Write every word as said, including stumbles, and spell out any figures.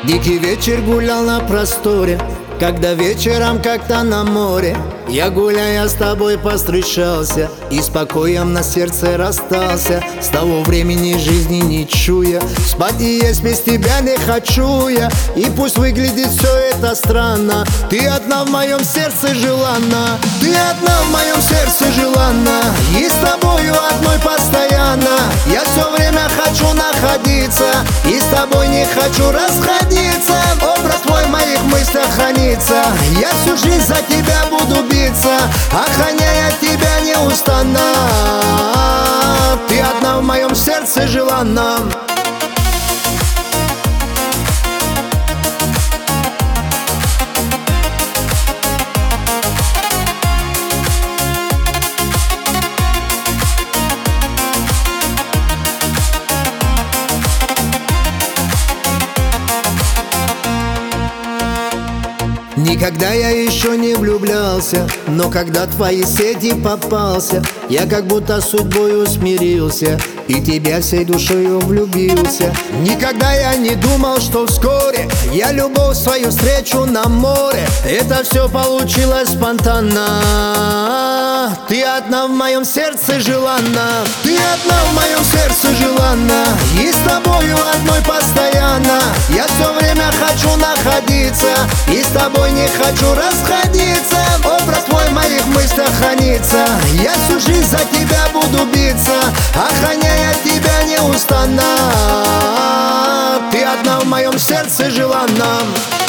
Дикий вечер гулял на просторе, когда вечером как-то на море я, гуляя с тобой, повстречался и с покоем на сердце расстался. С того времени жизни не чуя, спать и есть без тебя не хочу я. И пусть выглядит все это странно, ты одна в моем сердце желанна. Ты одна в моем сердце желанна, и с тобою одной постоянно. Я все время хочу находиться, и с тобой не хочу расходиться. Образ твой в моих мыслях хранится, я всю жизнь за тебя буду биться, охраняя тебя неустанно. Ты одна в моем сердце желанна. Никогда я еще не влюблялся, но когда в твои сети попался, я как будто судьбою смирился и тебя всей душою влюбился. Никогда я не думал, что вскоре я любовь свою встречу на море. Это все получилось спонтанно. Ты одна в моем сердце желанна. Ты одна в моем сердце желанна, и с тобою одной постоянно. Я все время хочу находиться, и с тобой не хочу расходиться. Образ твой в моих мыслях хранится, я всю жизнь за тебя буду биться, охраняя тебя неустанно. Ты одна в моем сердце желанна.